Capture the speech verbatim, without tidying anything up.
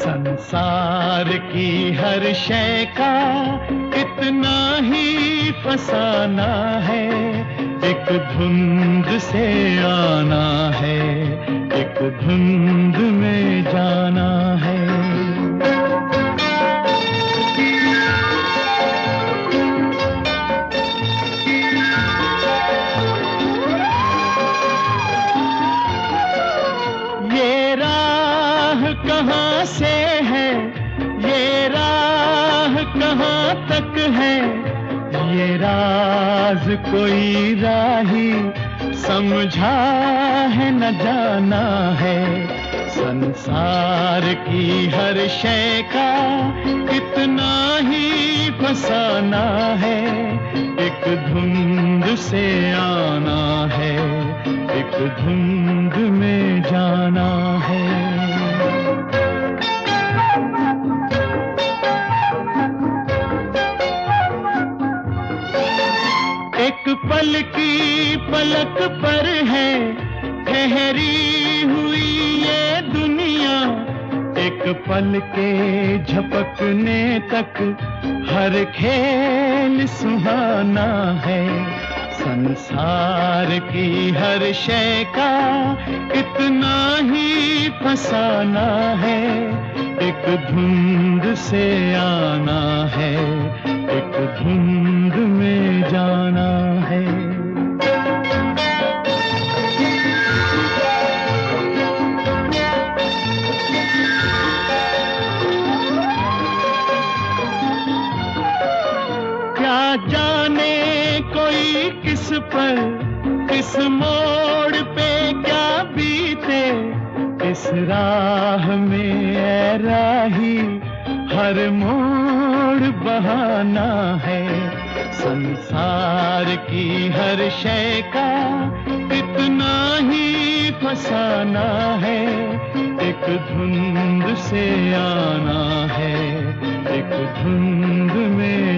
संसार की हर शय का इतना ही फसाना है, एक धुंध से आना है, एक धुंध में जाना है। ये राह कहाँ से है, ये राह कहाँ तक है, ये राज कोई राही समझा है न जाना है। संसार की हर शय का इतना ही फसाना है, एक धुंध से आना है, एक धुंध में जाना है। एक पल की पलक पर है ठहरी हुई ये दुनिया, एक पल के झपकने तक हर खेल सुहाना है। संसार की हर शय का इतना ही फसाना है, एक धुंध से आना है, एक धुंध में जाना है। क्या जाने कोई किस पर, किस मोड़ पे क्या बीते, इस राह में ऐ राही हर मोड़ बहाना है। संसार की हर शय का इतना ही फसाना है, एक धुंध से आना है, एक धुंध में